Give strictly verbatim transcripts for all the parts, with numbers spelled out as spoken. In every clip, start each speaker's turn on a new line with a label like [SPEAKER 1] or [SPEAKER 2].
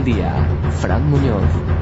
[SPEAKER 1] al Día, Fran Muñoz.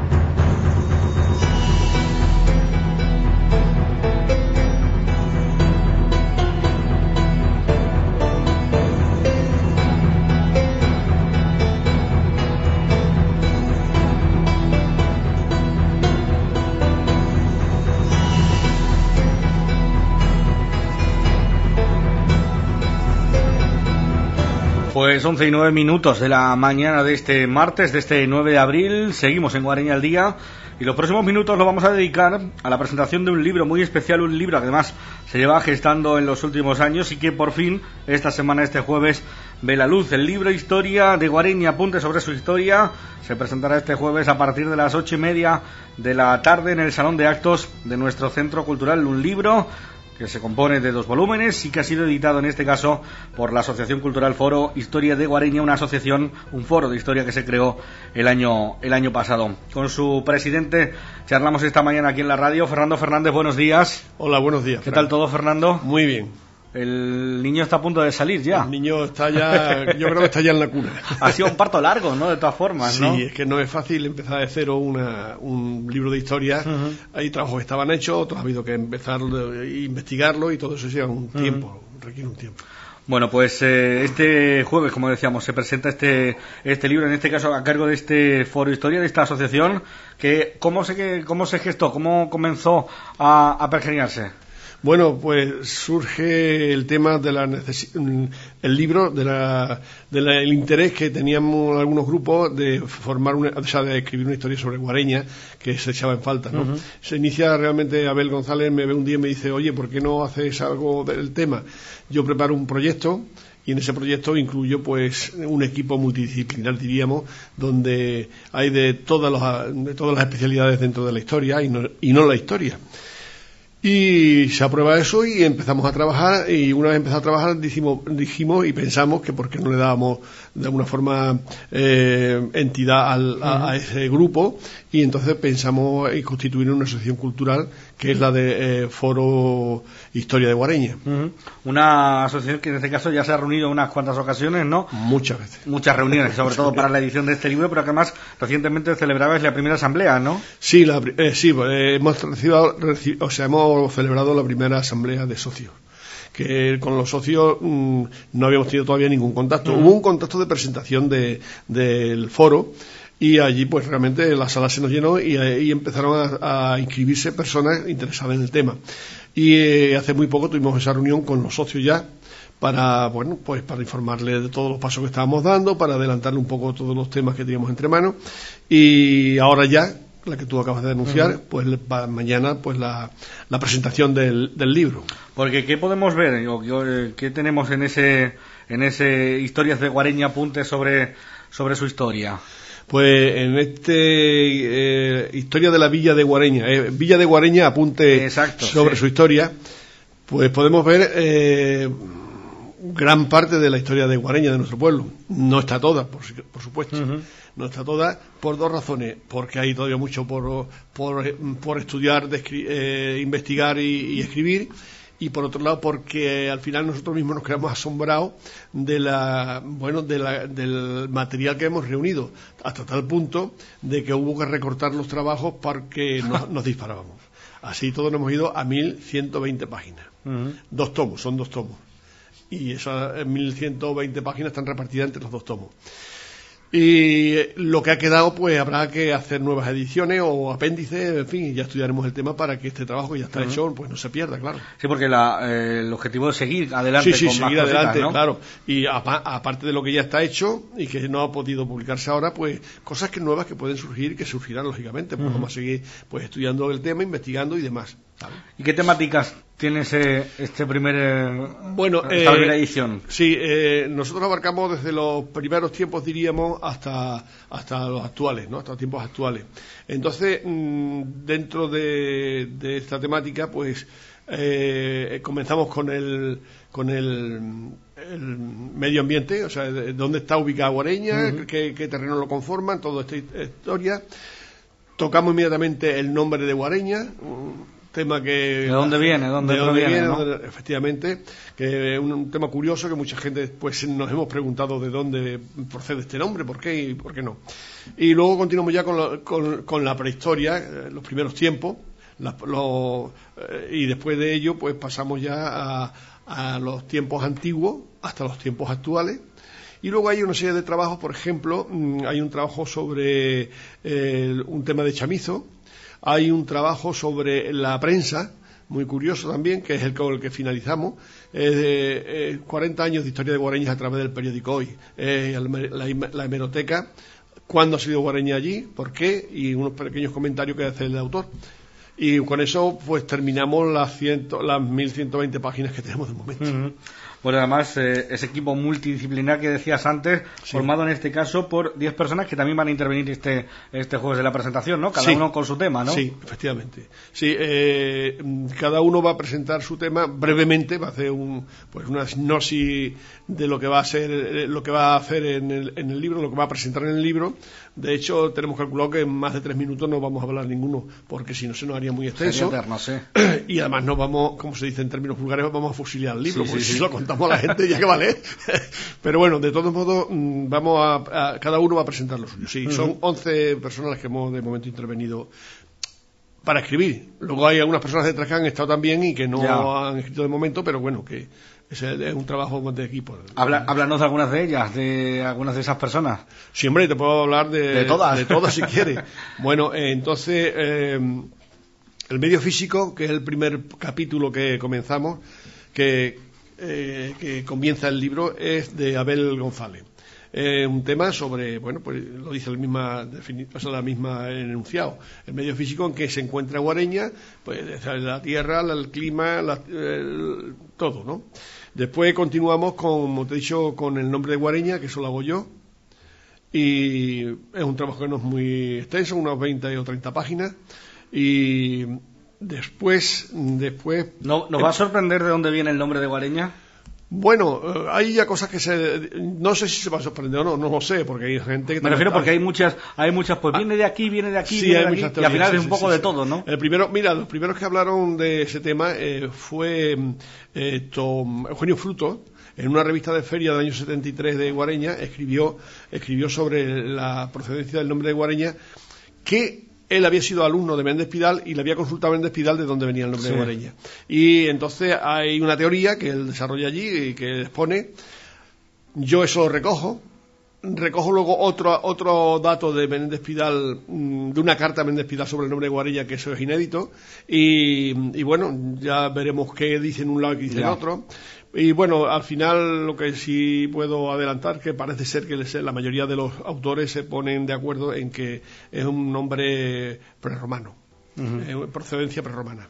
[SPEAKER 2] Pues once y nueve minutos de la mañana de este martes, de este nueve de abril, seguimos en Guareña al Día y los próximos minutos lo vamos a dedicar a la presentación de un libro muy especial, un libro que además se lleva gestando en los últimos años y que por fin esta semana, este jueves, ve la luz. El libro Historia de Guareña, apuntes sobre su historia, se presentará este jueves a partir de las ocho y media de la tarde en el Salón de Actos de nuestro Centro Cultural. Un libro que se compone de dos volúmenes y que ha sido editado en este caso por la Asociación Cultural Foro Historia de Guareña, una asociación, un foro de historia que se creó el año el año pasado. Con su presidente charlamos esta mañana aquí en la radio. Fernando Fernández, buenos días.
[SPEAKER 3] Hola, buenos días.
[SPEAKER 2] ¿Qué
[SPEAKER 3] Fran.
[SPEAKER 2] tal todo, Fernando?
[SPEAKER 3] Muy bien.
[SPEAKER 2] El niño está a punto de salir ya.
[SPEAKER 3] El niño está ya, yo creo que está ya en la cuna.
[SPEAKER 2] Ha sido un parto largo, ¿no? De todas formas, ¿no?
[SPEAKER 3] Sí, es que no es fácil empezar de cero una, un libro de historia. Uh-huh. Hay trabajos que estaban hechos, otros ha habido que empezar a investigarlo y todo eso lleva un tiempo, uh-huh. requiere un tiempo.
[SPEAKER 2] Bueno, pues eh, este jueves, como decíamos, se presenta este este libro, en este caso a cargo de este Foro Historia, de esta asociación, que ¿cómo se, cómo se gestó? ¿Cómo comenzó a, a pergeñarse?
[SPEAKER 3] Bueno, pues surge el tema de la necesi- el libro, de la, de la, el interés que teníamos algunos grupos de formar una, o sea, de escribir una historia sobre Guareña que se echaba en falta, ¿no? Uh-huh. Se inicia realmente, Abel González me ve un día y me dice, oye, ¿por qué no haces algo del tema? Yo preparo un proyecto y en ese proyecto incluyo pues un equipo multidisciplinar, diríamos, donde hay de todas las, de todas las especialidades dentro de la historia y no, y no la historia. Y se aprueba eso y empezamos a trabajar, y una vez empezado a trabajar dijimos, dijimos y pensamos que por qué no le dábamos de alguna forma eh, entidad al, a, a ese grupo, y entonces pensamos en constituir una asociación cultural que es la de eh, Foro Historia de Guareña.
[SPEAKER 2] Uh-huh. Una asociación que en este caso ya se ha reunido en unas cuantas ocasiones, ¿no?
[SPEAKER 3] Muchas veces.
[SPEAKER 2] Muchas reuniones, sobre todo para la edición de este libro, pero que además recientemente celebrabais la primera asamblea, ¿no? Sí,
[SPEAKER 3] la, eh, sí eh, hemos recibido, reci, o sea, hemos celebrado la primera asamblea de socios, que con los socios mmm, no habíamos tenido todavía ningún contacto. Uh-huh. Hubo un contacto de presentación de, del foro, y allí pues realmente la sala se nos llenó y ahí empezaron a, a inscribirse personas interesadas en el tema. Y eh, hace muy poco tuvimos esa reunión con los socios ya para, bueno, pues para informarles de todos los pasos que estábamos dando, para adelantarle un poco todos los temas que teníamos entre manos, y ahora ya la que tú acabas de denunciar, uh-huh. pues para mañana pues la, la presentación del, del libro.
[SPEAKER 2] Porque ¿qué podemos ver? O, ¿qué tenemos en ese en ese Historias de Guareña, apuntes sobre sobre su historia?
[SPEAKER 3] Pues en este eh, Historia de la Villa de Guareña, eh, Villa de Guareña, apunte
[SPEAKER 2] Exacto,
[SPEAKER 3] sobre
[SPEAKER 2] sí.
[SPEAKER 3] su historia, pues podemos ver eh, gran parte de la historia de Guareña, de nuestro pueblo. No está toda, por, por supuesto. Uh-huh. No está toda por dos razones, porque hay todavía mucho por por, por estudiar, descri- eh, investigar y, y escribir, y por otro lado porque al final nosotros mismos nos quedamos asombrados de la bueno de la, del material que hemos reunido, hasta tal punto de que hubo que recortar los trabajos porque nos, nos disparábamos. Así todos nos hemos ido a mil ciento veinte páginas. Uh-huh. Dos tomos, son dos tomos, y esas mil ciento veinte páginas están repartidas entre los dos tomos. Y lo que ha quedado, pues habrá que hacer nuevas ediciones o apéndices, en fin, y ya estudiaremos el tema para que este trabajo que ya está uh-huh. hecho, pues no se pierda, claro.
[SPEAKER 2] Sí, porque la, eh, el objetivo es seguir adelante.
[SPEAKER 3] Sí, sí,
[SPEAKER 2] con
[SPEAKER 3] seguir
[SPEAKER 2] más
[SPEAKER 3] adelante,
[SPEAKER 2] cositas, ¿no?
[SPEAKER 3] Claro. Y apa- aparte de lo que ya está hecho y que no ha podido publicarse ahora, pues cosas que nuevas que pueden surgir y que surgirán lógicamente, pues uh-huh. vamos a seguir pues estudiando el tema, investigando y demás, ¿sabes?
[SPEAKER 2] ¿Y qué temáticas tiene ese, este primer, eh,
[SPEAKER 3] bueno,
[SPEAKER 2] esta
[SPEAKER 3] eh,
[SPEAKER 2] primera edición?
[SPEAKER 3] Sí, eh, nosotros abarcamos desde los primeros tiempos, diríamos, hasta hasta los actuales, ¿no? Hasta tiempos actuales. Entonces, mmm, dentro de, de esta temática, pues eh, comenzamos con el con el, el medio ambiente, o sea, de, dónde está ubicada Guareña, uh-huh. qué, qué terreno lo conforman, toda esta historia. Tocamos inmediatamente el nombre de Guareña, tema que...
[SPEAKER 2] ¿De dónde viene? ¿Dónde
[SPEAKER 3] de dónde
[SPEAKER 2] proviene,
[SPEAKER 3] viene,
[SPEAKER 2] ¿no?
[SPEAKER 3] dónde- efectivamente, que es un, un tema curioso que mucha gente pues nos hemos preguntado de dónde procede este nombre, por qué y por qué no. Y luego continuamos ya con, lo- con, con la prehistoria, eh, los primeros tiempos, la- lo- eh, y después de ello pues pasamos ya a, a los tiempos antiguos hasta los tiempos actuales. Y luego hay una serie de trabajos, por ejemplo, mm, hay un trabajo sobre eh, un tema de chamizo, hay un trabajo sobre la prensa, muy curioso también, que es el con el que finalizamos, eh, de, eh, cuarenta años de historia de Guareñas a través del periódico Hoy, eh, la, la hemeroteca, cuándo ha sido Guareña allí, por qué, y unos pequeños comentarios que hace el autor. Y con eso pues terminamos las, ciento, las mil ciento veinte páginas que tenemos de momento.
[SPEAKER 2] Uh-huh. Bueno, además, eh, ese equipo multidisciplinar que decías antes, sí. formado en este caso por diez personas que también van a intervenir este este jueves de la presentación, ¿no? Cada sí. uno con su tema, ¿no?
[SPEAKER 3] Sí, efectivamente. Sí, eh, cada uno va a presentar su tema brevemente, va a hacer un, pues una sinopsis de lo que va a ser, lo que va a hacer en el, en el libro, lo que va a presentar en el libro. De hecho, tenemos calculado que en más de tres minutos no vamos a hablar ninguno, porque si no se nos haría muy extenso.
[SPEAKER 2] Eterno, sí.
[SPEAKER 3] Y además nos vamos, como se dice en términos vulgares, vamos a fusilar el libro,
[SPEAKER 2] sí,
[SPEAKER 3] porque
[SPEAKER 2] sí,
[SPEAKER 3] si
[SPEAKER 2] sí.
[SPEAKER 3] lo contamos a la gente ya que vale. Pero bueno, de todos modos, vamos a, a cada uno va a presentar lo suyo. Sí, uh-huh. Son once personas las que hemos de momento intervenido para escribir. Luego hay algunas personas detrás que han estado también y que no ya. han escrito de momento, pero bueno, que es, es un trabajo de equipo.
[SPEAKER 2] Habla, háblanos de algunas de ellas, de algunas de esas personas.
[SPEAKER 3] Sí, hombre, te puedo hablar de,
[SPEAKER 2] de todas,
[SPEAKER 3] de todas si quieres. Bueno, eh, entonces, eh, el medio físico, que es el primer capítulo que comenzamos, que, eh, que comienza el libro, es de Abel González. Eh, un tema sobre, bueno, pues lo dice la misma, o sea, la misma enunciado, el medio físico en que se encuentra Guareña, pues la tierra, el clima, la, el, todo, ¿no? Después continuamos, con, como te he dicho, con el nombre de Guareña, que eso lo hago yo, y es un trabajo que no es muy extenso, unas veinte o treinta páginas, y después, después...
[SPEAKER 2] ¿No, ¿Nos va a sorprender de dónde viene el nombre de Guareña?
[SPEAKER 3] Bueno, eh, hay ya cosas que se... No sé si se va a sorprender o no, no lo sé, porque hay gente que...
[SPEAKER 2] Me refiero porque hay muchas, hay muchas, pues viene de aquí, viene de aquí,
[SPEAKER 3] sí,
[SPEAKER 2] viene
[SPEAKER 3] hay
[SPEAKER 2] de aquí,
[SPEAKER 3] muchas
[SPEAKER 2] y al final
[SPEAKER 3] teorías,
[SPEAKER 2] es
[SPEAKER 3] sí,
[SPEAKER 2] un poco
[SPEAKER 3] sí,
[SPEAKER 2] de
[SPEAKER 3] sí.
[SPEAKER 2] todo, ¿no?
[SPEAKER 3] El primero, mira, los primeros que hablaron de ese tema eh, fue eh, Tom, Eugenio Fruto, en una revista de feria del año setenta y tres de Guareña, escribió, escribió sobre la procedencia del nombre de Guareña, que... Él había sido alumno de Méndez Pidal y le había consultado a Méndez Pidal de dónde venía el nombre sí. de Guareña. Y entonces hay una teoría que él desarrolla allí y que expone. Yo eso lo recojo. Recojo luego otro, otro dato de Méndez Pidal, de una carta a Méndez Pidal sobre el nombre de Guareña, que eso es inédito. Y, y bueno, ya veremos qué dice en un lado y qué dice en otro. Y bueno, al final lo que sí puedo adelantar, que parece ser que la mayoría de los autores se ponen de acuerdo en que es un nombre prerromano, uh-huh. eh, procedencia prerromana.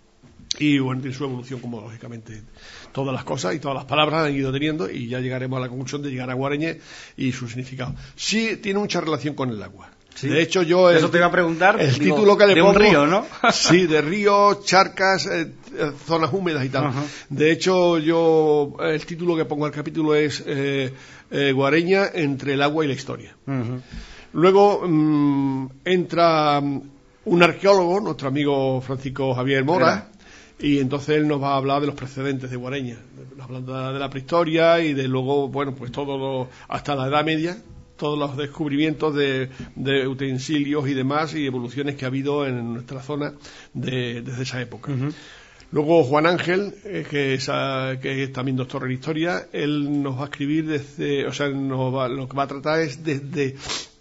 [SPEAKER 3] Y bueno, tiene su evolución, como lógicamente todas las cosas y todas las palabras han ido teniendo, y ya llegaremos a la conclusión de llegar a Guareña y su significado. Sí tiene mucha relación con el agua.
[SPEAKER 2] ¿Sí?
[SPEAKER 3] De hecho, yo... El,
[SPEAKER 2] Eso te iba a preguntar.
[SPEAKER 3] El
[SPEAKER 2] digo,
[SPEAKER 3] título que le
[SPEAKER 2] de
[SPEAKER 3] pongo...
[SPEAKER 2] un río, ¿no?
[SPEAKER 3] Sí, de ríos, charcas, eh, zonas húmedas y tal. Uh-huh. De hecho, yo... El título que pongo al capítulo es eh, eh, Guareña entre el agua y la historia. Uh-huh. Luego mmm, entra un arqueólogo, nuestro amigo Francisco Javier Mora, Era. y entonces él nos va a hablar de los precedentes de Guareña. Hablando de la prehistoria y de luego, bueno, pues todo lo, hasta la Edad Media, todos los descubrimientos de, de utensilios y demás y evoluciones que ha habido en nuestra zona de, desde esa época. Uh-huh. Luego Juan Ángel, eh, que, es, uh, que es también doctor en historia, él nos va a escribir desde, o sea, nos va, lo que va a tratar es desde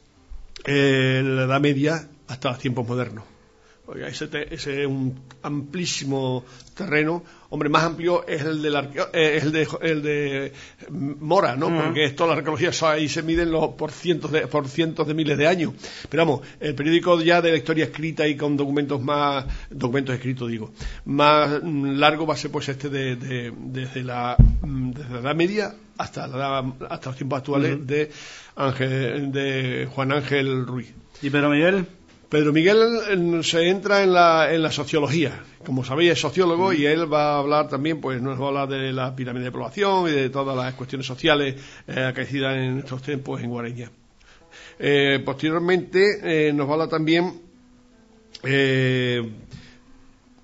[SPEAKER 3] eh, la Edad Media hasta los tiempos modernos. Oiga, ese, te, ese es un amplísimo terreno. Hombre, más amplio es el, del arqueo, eh, es el, de, el de Mora, ¿no? Uh-huh. Porque es toda la arqueología, ahí se miden los, por, cientos de, por cientos de miles de años. Pero vamos, el periódico ya de la historia escrita y con documentos más, documentos escritos digo, más mm, largo va a ser pues este de, de, desde, la, desde la Edad Media hasta, la, hasta los tiempos actuales uh-huh. de, Ángel, de Juan Ángel Ruiz.
[SPEAKER 2] ¿Y Pedro Miguel?
[SPEAKER 3] Pedro Miguel se entra en la, en la sociología. Como sabéis, es sociólogo y él va a hablar también, pues nos va a hablar de la pirámide de población y de todas las cuestiones sociales eh, acaecidas en estos tiempos en Guareña. Eh, posteriormente eh, nos va a hablar también eh,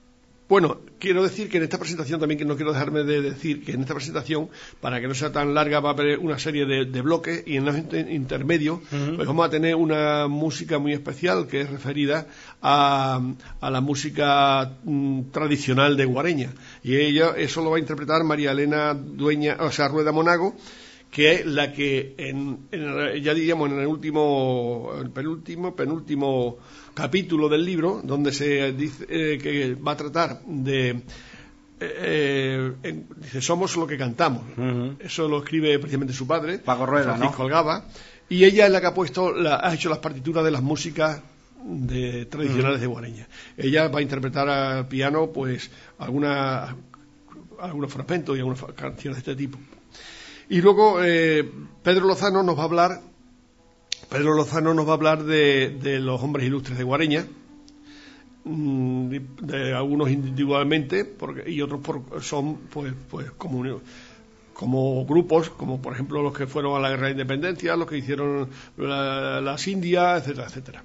[SPEAKER 3] Bueno, quiero decir que en esta presentación también, que no quiero dejarme de decir que en esta presentación, para que no sea tan larga, va a haber una serie de, de bloques, y en los inter intermedios uh-huh. pues vamos a tener una música muy especial que es referida a, a la música mm, tradicional de Guareña, y ella eso lo va a interpretar María Elena Dueña, o sea, Rueda Monago, que es la que en, en, ya diríamos en el último, el penúltimo, penúltimo capítulo del libro, donde se dice eh, que va a tratar de eh, en, dice, somos lo que cantamos. Uh-huh. Eso lo escribe precisamente su padre,
[SPEAKER 2] Paco Rueda,
[SPEAKER 3] Francisco
[SPEAKER 2] ¿no?
[SPEAKER 3] Algaba, y ella es la que ha puesto la, ha hecho las partituras de las músicas de, tradicionales uh-huh. de Guareña. Ella va a interpretar al piano pues algunas algunos fragmentos y algunas canciones de este tipo. Y luego eh, Pedro Lozano nos va a hablar Pedro Lozano nos va a hablar de, de los hombres ilustres de Guareña, de, de algunos individualmente porque, y otros por, son pues pues como, como grupos, como por ejemplo los que fueron a la guerra de independencia, los que hicieron la, las Indias, etcétera, etcétera.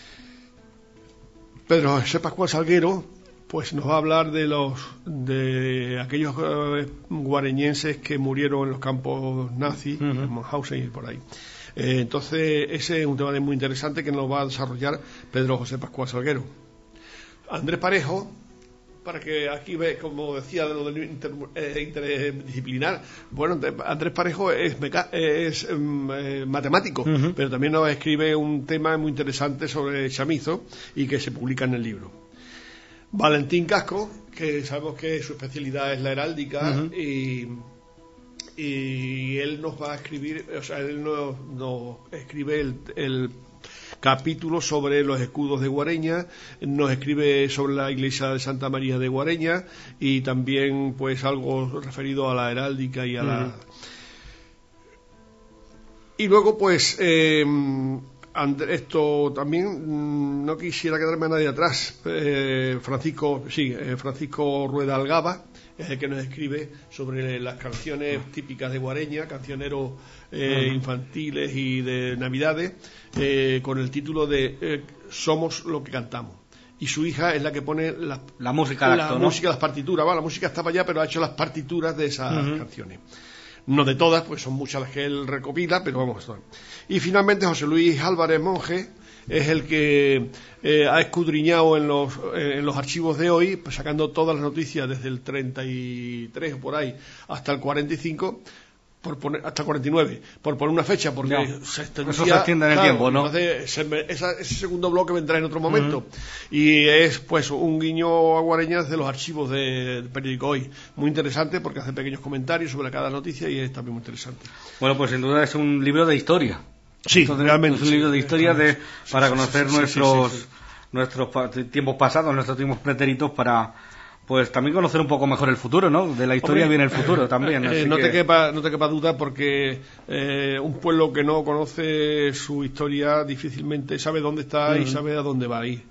[SPEAKER 3] Pedro José Pascual Salguero pues nos va a hablar de los de aquellos eh, guareñenses que murieron en los campos nazis, uh-huh. en Mauthausen y por ahí. Eh, entonces ese es un tema muy interesante que nos va a desarrollar Pedro José Pascual Salguero. Andrés Parejo, para que aquí ve, como decía, de lo del inter, eh, interdisciplinar, bueno, Andrés Parejo es, meca, es eh, matemático, uh-huh. pero también nos escribe un tema muy interesante sobre chamizo y que se publica en el libro. Valentín Casco, que sabemos que su especialidad es la heráldica, uh-huh. y, y él nos va a escribir, o sea, él nos, nos escribe el, el capítulo sobre los escudos de Guareña, nos escribe sobre la iglesia de Santa María de Guareña y también pues algo referido a la heráldica y a uh-huh. la... Y luego pues... Eh, esto también no quisiera quedarme a nadie atrás. eh, Francisco sí eh, Francisco Rueda Algaba es el que nos escribe sobre las canciones típicas de Guareña, cancioneros eh, uh-huh. infantiles y de Navidades, eh, con el título de eh, Somos lo que cantamos. Y su hija es la que pone la,
[SPEAKER 2] la música,
[SPEAKER 3] la
[SPEAKER 2] acto,
[SPEAKER 3] música,
[SPEAKER 2] ¿no?
[SPEAKER 3] las partituras. ¿Va? La música estaba allá, pero ha hecho las partituras de esas uh-huh. canciones. No de todas, pues son muchas las que él recopila, pero vamos. Y finalmente José Luis Álvarez Monge es el que eh, ha escudriñado en los, eh, en los archivos de hoy, pues sacando todas las noticias desde el treinta y tres o por ahí hasta el cuarenta y cinco, por poner, hasta el cuarenta y nueve, por poner una fecha, porque
[SPEAKER 2] no,
[SPEAKER 3] se extendía,
[SPEAKER 2] eso se extiende en el
[SPEAKER 3] claro,
[SPEAKER 2] tiempo, ¿no?
[SPEAKER 3] Entonces se me, esa, ese segundo bloque vendrá en otro momento. Uh-huh. Y es pues un guiño a Guareña de los archivos de, del periódico Hoy. Muy interesante porque hace pequeños comentarios sobre cada noticia y es también muy interesante.
[SPEAKER 2] Bueno, pues sin duda es un libro de historia.
[SPEAKER 3] Sí,
[SPEAKER 2] Entonces,
[SPEAKER 3] realmente.
[SPEAKER 2] Es un libro de historia de, para conocer
[SPEAKER 3] sí, sí,
[SPEAKER 2] nuestros,
[SPEAKER 3] sí, sí, sí.
[SPEAKER 2] nuestros tiempos pasados, nuestros tiempos pretéritos, para pues también conocer un poco mejor el futuro, ¿no? De la historia
[SPEAKER 3] Hombre,
[SPEAKER 2] viene el futuro también.
[SPEAKER 3] Eh, no, que... te quepa, no te quepa duda porque eh, un pueblo que no conoce su historia difícilmente sabe dónde está uh-huh. y sabe a dónde va a ir.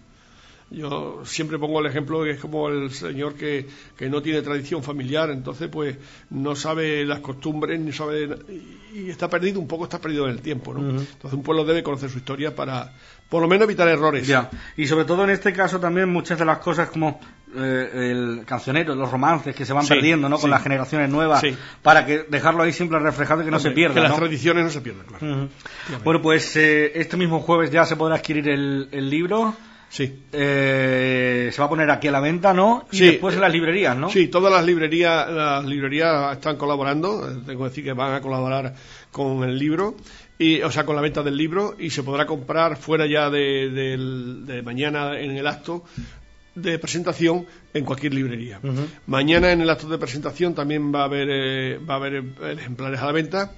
[SPEAKER 3] Yo siempre pongo el ejemplo que es como el señor que, que no tiene tradición familiar, entonces pues no sabe las costumbres, ni sabe, y está perdido, un poco está perdido en el tiempo, ¿no? Uh-huh. Entonces un pueblo debe conocer su historia para, por lo menos, evitar errores.
[SPEAKER 2] Ya. Y sobre todo en este caso también muchas de las cosas como eh, el cancionero, los romances que se van sí, perdiendo, ¿no? Con sí. las generaciones nuevas, sí. para que dejarlo ahí siempre reflejado y que no Hombre, se pierda,
[SPEAKER 3] que las
[SPEAKER 2] ¿no?
[SPEAKER 3] tradiciones no se pierdan, claro.
[SPEAKER 2] Uh-huh. Bueno, pues eh, este mismo jueves ya se podrá adquirir el, el libro.
[SPEAKER 3] Sí.
[SPEAKER 2] Eh, se va a poner aquí a la venta, ¿no? Y
[SPEAKER 3] sí,
[SPEAKER 2] después en las librerías, ¿no?
[SPEAKER 3] Sí, todas las librerías, las librerías están colaborando. Tengo que decir que van a colaborar con el libro, y, o sea, con la venta del libro, y se podrá comprar fuera ya de, de, de mañana en el acto de presentación en cualquier librería. Uh-huh. Mañana en el acto de presentación también va a haber eh, va a haber ejemplares a la venta.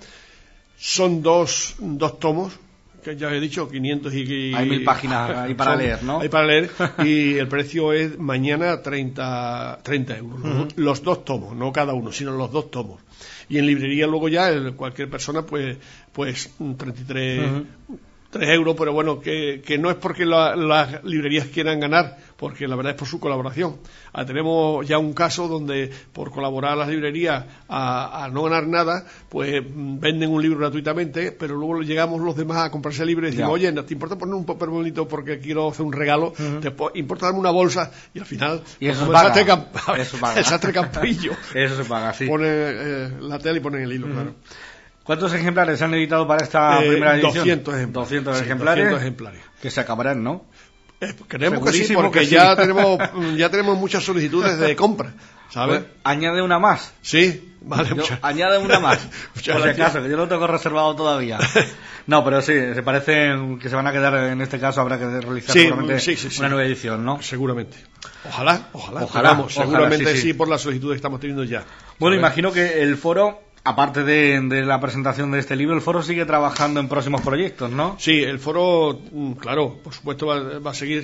[SPEAKER 3] Son dos dos tomos. Que ya he dicho, quinientos y... y
[SPEAKER 2] hay mil páginas ahí para son, leer, ¿no?
[SPEAKER 3] Hay para leer, y el precio es mañana treinta, treinta euros. Uh-huh. Los dos tomos, no cada uno, sino los dos tomos. Y en librería luego ya el, cualquier persona, pues, pues treinta y tres... Uh-huh. tres euros, pero bueno, que, que no es porque la, las librerías quieran ganar, porque la verdad es por su colaboración. Ah, tenemos ya un caso donde por colaborar las librerías a, a no ganar nada, pues venden un libro gratuitamente, pero luego llegamos los demás a comprarse el libro y decimos, oye, ¿te importa poner un papel bonito porque quiero hacer un regalo? Uh-huh. ¿Te importa darme una bolsa? Y al final,
[SPEAKER 2] y eso
[SPEAKER 3] como
[SPEAKER 2] paga.
[SPEAKER 3] el sastre, camp-
[SPEAKER 2] Eso paga.
[SPEAKER 3] el sastre Campillo,
[SPEAKER 2] eso se paga, sí.
[SPEAKER 3] Pone eh, la tela y pone el hilo, uh-huh. claro.
[SPEAKER 2] ¿Cuántos ejemplares se han editado para esta
[SPEAKER 3] eh,
[SPEAKER 2] primera edición?
[SPEAKER 3] doscientos ejemplares.
[SPEAKER 2] doscientos
[SPEAKER 3] sí,
[SPEAKER 2] ejemplares.
[SPEAKER 3] doscientos ejemplares.
[SPEAKER 2] Que se acabarán, ¿no?
[SPEAKER 3] Eh, creemos que sí,
[SPEAKER 2] Segurísimo
[SPEAKER 3] porque
[SPEAKER 2] que sí.
[SPEAKER 3] ya tenemos ya tenemos muchas solicitudes de compra, ¿sabes?
[SPEAKER 2] Pues, añade una más.
[SPEAKER 3] Sí, vale.
[SPEAKER 2] Yo,
[SPEAKER 3] muchas.
[SPEAKER 2] Añade una más.
[SPEAKER 3] Muchas
[SPEAKER 2] por si
[SPEAKER 3] gracias.
[SPEAKER 2] acaso, que yo lo tengo reservado todavía. No, pero sí, se parece que se van a quedar, en este caso habrá que realizar
[SPEAKER 3] sí,
[SPEAKER 2] seguramente
[SPEAKER 3] sí, sí, sí.
[SPEAKER 2] una nueva edición, ¿no?
[SPEAKER 3] Seguramente. Ojalá, ojalá.
[SPEAKER 2] Ojalá,
[SPEAKER 3] Vamos,
[SPEAKER 2] ojalá,
[SPEAKER 3] seguramente
[SPEAKER 2] sí, sí.
[SPEAKER 3] sí, por las solicitudes que estamos teniendo ya.
[SPEAKER 2] Bueno,
[SPEAKER 3] ¿sabes?
[SPEAKER 2] imagino que el foro, aparte de, de la presentación de este libro, el foro sigue trabajando en próximos proyectos, ¿no?
[SPEAKER 3] Sí, el foro, claro, por supuesto va, va a seguir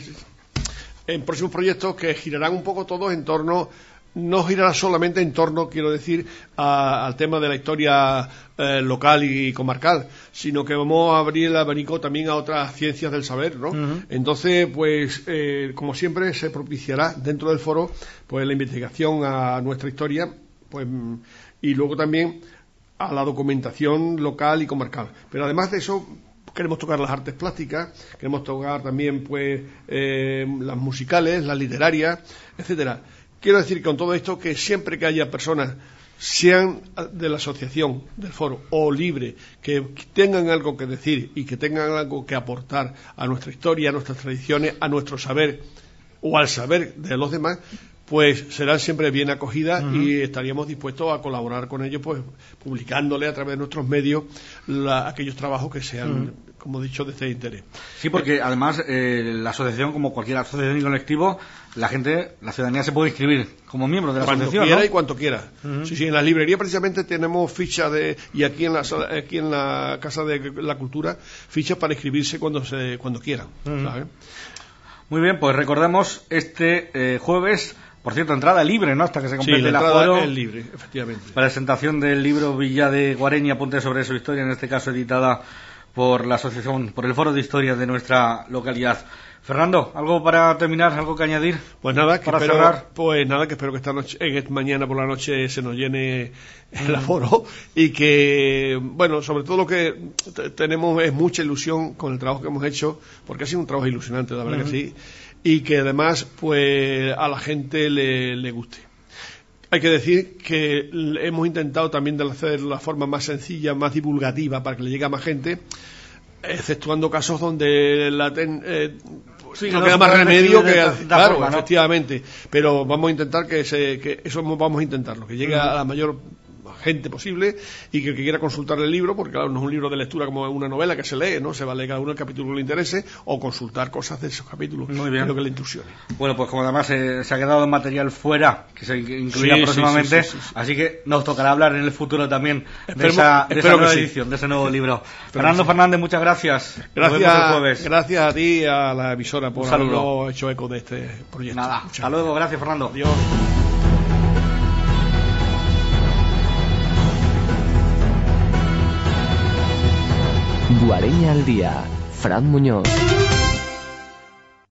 [SPEAKER 3] en próximos proyectos que girarán un poco todos en torno, no girará solamente en torno, quiero decir, a, al tema de la historia eh, local y comarcal, sino que vamos a abrir el abanico también a otras ciencias del saber, ¿no? Uh-huh. Entonces, pues, eh, como siempre, se propiciará dentro del foro, pues, la investigación a nuestra historia, pues, y luego también a la documentación local y comarcal. Pero además de eso, queremos tocar las artes plásticas, queremos tocar también, pues, eh, las musicales, las literarias, etcétera. Quiero decir con todo esto que siempre que haya personas, sean de la asociación, del foro o libre, que tengan algo que decir y que tengan algo que aportar a nuestra historia, a nuestras tradiciones, a nuestro saber o al saber de los demás, pues serán siempre bien acogidas uh-huh. y estaríamos dispuestos a colaborar con ellos, pues publicándole a través de nuestros medios la, aquellos trabajos que sean, uh-huh. como he dicho, de este interés.
[SPEAKER 2] Sí, porque además eh, la asociación, como cualquier asociación y colectivo, la gente, la ciudadanía se puede inscribir como miembro de la
[SPEAKER 3] cuando
[SPEAKER 2] asociación,
[SPEAKER 3] quiera
[SPEAKER 2] ¿no?
[SPEAKER 3] y cuanto quiera.
[SPEAKER 2] Uh-huh.
[SPEAKER 3] Sí, sí, en la librería precisamente tenemos fichas de, y aquí en la aquí en la Casa de la Cultura, fichas para inscribirse cuando se cuando quieran. Uh-huh. ¿sabes?
[SPEAKER 2] Muy bien, pues recordemos este eh, jueves. Por cierto, entrada libre, ¿no? Hasta que se complete
[SPEAKER 3] sí, la
[SPEAKER 2] el
[SPEAKER 3] entrada
[SPEAKER 2] aforo.
[SPEAKER 3] es libre, efectivamente.
[SPEAKER 2] Presentación del libro Villa de Guareña, apunte sobre su historia, en este caso editada por la asociación, por el Foro de Historia de nuestra localidad. Fernando, ¿algo para terminar? ¿Algo que añadir?
[SPEAKER 3] Pues nada, que
[SPEAKER 2] para
[SPEAKER 3] espero,
[SPEAKER 2] cerrar.
[SPEAKER 3] Pues nada, que espero que esta noche, eh, mañana por la noche se nos llene el aforo y que, bueno, sobre todo lo que t- tenemos es mucha ilusión con el trabajo que hemos hecho, porque ha sido un trabajo ilusionante, la verdad uh-huh. que sí. Y que además, pues, a la gente le, le guste. Hay que decir que hemos intentado también de hacer la forma más sencilla, más divulgativa, para que le llegue a más gente, exceptuando casos donde la ten, eh, sí, no queda más remedio que da, da claro, forma, ¿no? Efectivamente. Pero vamos a intentar que, se, que eso vamos a intentarlo, que llegue uh-huh. a la mayor gente posible y que el que quiera consultar el libro, porque claro, no es un libro de lectura como una novela que se lee, ¿no? Se va a leer cada uno el capítulo que le interese o consultar cosas de esos capítulos.
[SPEAKER 2] Muy bien.
[SPEAKER 3] Creo que le intrusione.
[SPEAKER 2] Bueno, pues como además eh, se ha quedado material fuera, que se incluirá
[SPEAKER 3] sí,
[SPEAKER 2] próximamente, sí, sí, sí, sí. Así que nos tocará hablar en el futuro también
[SPEAKER 3] Esperemos,
[SPEAKER 2] de esa, de esa nueva
[SPEAKER 3] sí.
[SPEAKER 2] edición, de ese nuevo libro. Fernando sí. Fernández, muchas gracias.
[SPEAKER 3] Gracias,
[SPEAKER 2] nos vemos el jueves.
[SPEAKER 3] Gracias a ti y a la emisora por habernos hecho eco de este proyecto.
[SPEAKER 2] Nada, muchas hasta gracias. Luego, gracias Fernando.
[SPEAKER 3] Adiós.
[SPEAKER 1] Guareña al día, Fran Muñoz.